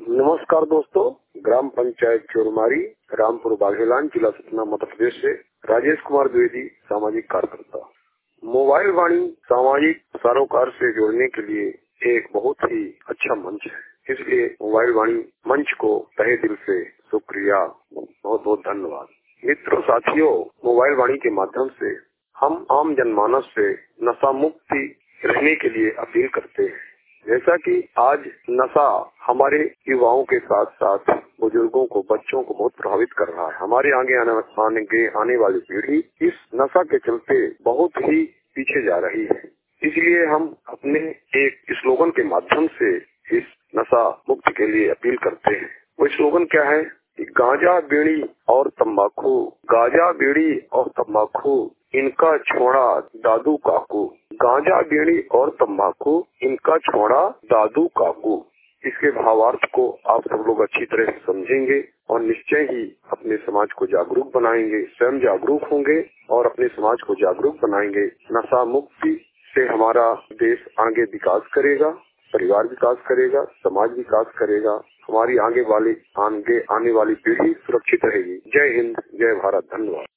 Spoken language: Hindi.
नमस्कार दोस्तों, ग्राम पंचायत चोरमारी, रामपुर बाघेलान, जिला सतना, मध्य प्रदेश से राजेश कुमार द्विवेदी, सामाजिक कार्यकर्ता। मोबाइल वाणी सामाजिक सरोकार से जोड़ने के लिए एक बहुत ही अच्छा मंच है, इसलिए मोबाइल वाणी मंच को तहे दिल से शुक्रिया, बहुत बहुत धन्यवाद। मित्रों, साथियों, मोबाइल वाणी के माध्यम से हम आम जनमानस से नशा मुक्ति रहने के लिए अपील करते हैं। जैसा कि आज नशा हमारे युवाओं के साथ साथ बुजुर्गों को, बच्चों को बहुत प्रभावित कर रहा है। हमारे आने वाली पीढ़ी इस नशा के चलते बहुत ही पीछे जा रही है। इसलिए हम अपने एक स्लोगन के माध्यम से इस नशा मुक्ति के लिए अपील करते हैं। वो स्लोगन क्या है? गांजा, बीड़ी और तंबाकू, गांजा, बीड़ी और तंबाकू, इनका छोड़ा दादू काकू। गांजा, बीड़ी और तंबाकू, इनका छोड़ा दादू काकू। इसके भावार्थ को आप सब लोग अच्छी तरह से समझेंगे और निश्चय ही अपने समाज को जागरूक बनाएंगे, स्वयं जागरूक होंगे और अपने समाज को जागरूक बनाएंगे। नशा मुक्ति से हमारा देश आगे विकास करेगा, परिवार विकास करेगा, समाज विकास करेगा, हमारी आने वाली पीढ़ी सुरक्षित रहेगी। जय हिंद, जय भारत, धन्यवाद।